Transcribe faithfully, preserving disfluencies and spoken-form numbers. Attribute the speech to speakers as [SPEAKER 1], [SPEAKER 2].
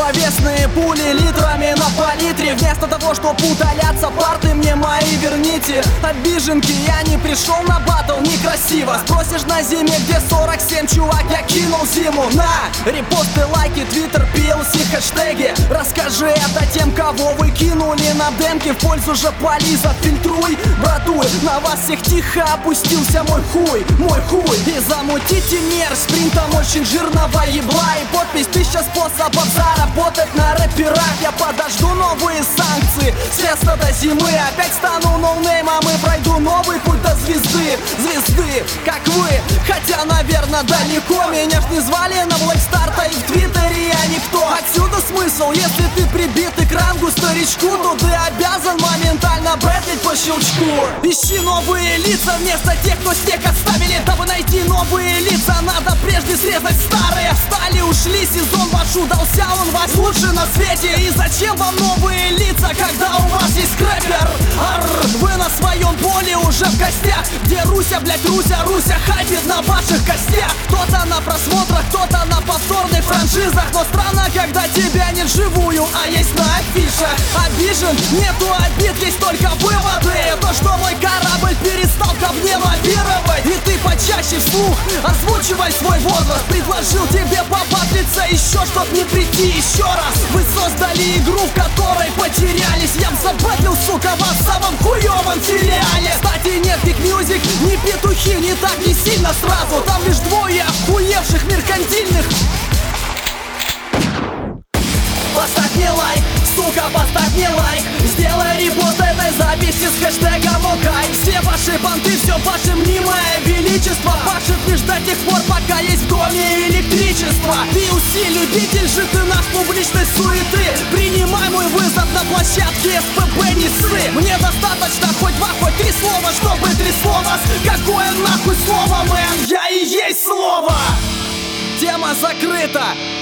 [SPEAKER 1] Словесные пули литрами на палитре. Вместо того, чтоб удаляться, парты мне мои верните. Обиженки, я не пришел на батл, некрасиво. Спросишь на зиме, где сорок семь, чувак, я кинул зиму. На, репосты, лайки, твиттер, пи эл си, хэштеги. Расскажи это тем, кого вы кинули на демки. В пользу же полиза, фильтруй, братуй. На вас всех тихо опустился мой хуй, мой хуй. И замутите мер с принтом очень жирного ебла. И подпись тысяча способов заработать на рэперах. Я подожду новые санкции, средства до зимы. Опять стану ноунеймом и пройду новый путь до звезды. Звезды, как вы, хотя, наверное, далеко. Меня ж не звали на Black Star'та и в твиттере я никто. Отсюда смысл, если ты прибит к рангу старичку, то ты обязан моментально брэтлить по щелчку. Ищи новые лица вместо тех, кто снег оставили. Дабы найти новые лица, надо прежде срезать старые. Встали, ушли, сезон ваш удался, он вас лучше на свете. И зачем вам новые лица, когда у вас есть скрэпер? Арр, вы на своем поле уже в гостях, где Руся, блять, Руся, Руся хайпит на ваших костях. Кто-то на просмотрах, кто-то на повторных франшизах. Но странно, когда тебя нет живую, а есть на афишах. Обижен? Нету обид, есть только выводы. То, что мой корабль перестал ко мне лавировать. И ты почаще вслух озвучивай свой возраст. Предложил тебе побатлиться еще, чтоб не прийти еще раз. Вы создали игру, в которой потерялись. Я б забатлил, сука, вас в самом хуёвом филиале. Кстати, нет, Big Music, не петухи, не так, не сильно сразу. Там лишь двое охуевших меркантильных. Поставь мне лайк, сука, поставь мне лайк. Сделай репост этой записи с хэштегом ОКАЙ. Все ваши понты, все ваше мнимое величество пашет лишь до тех пор, пока есть в доме электричество. Ты уси, любитель же ты наш публичной суеты. Принимай мой вызов на площадке эс пэ бэ, не ссы. Мне достаточно хоть два, хоть три слова, чтобы трясло вас. Какое нахуй слово, мэн? Я и есть слово! Тема закрыта.